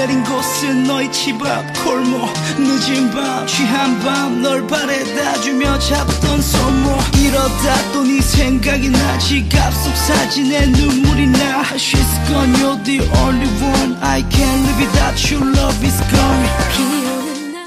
내린 곳은 너의 집 앞 골목 늦은 밤 취한 밤 널 바래다주며 잡던 손목 이러다 또 네 생각이 나 지갑 속 사진에 눈물이 나 She's gone, you're the only one I can't live without you, love is gone.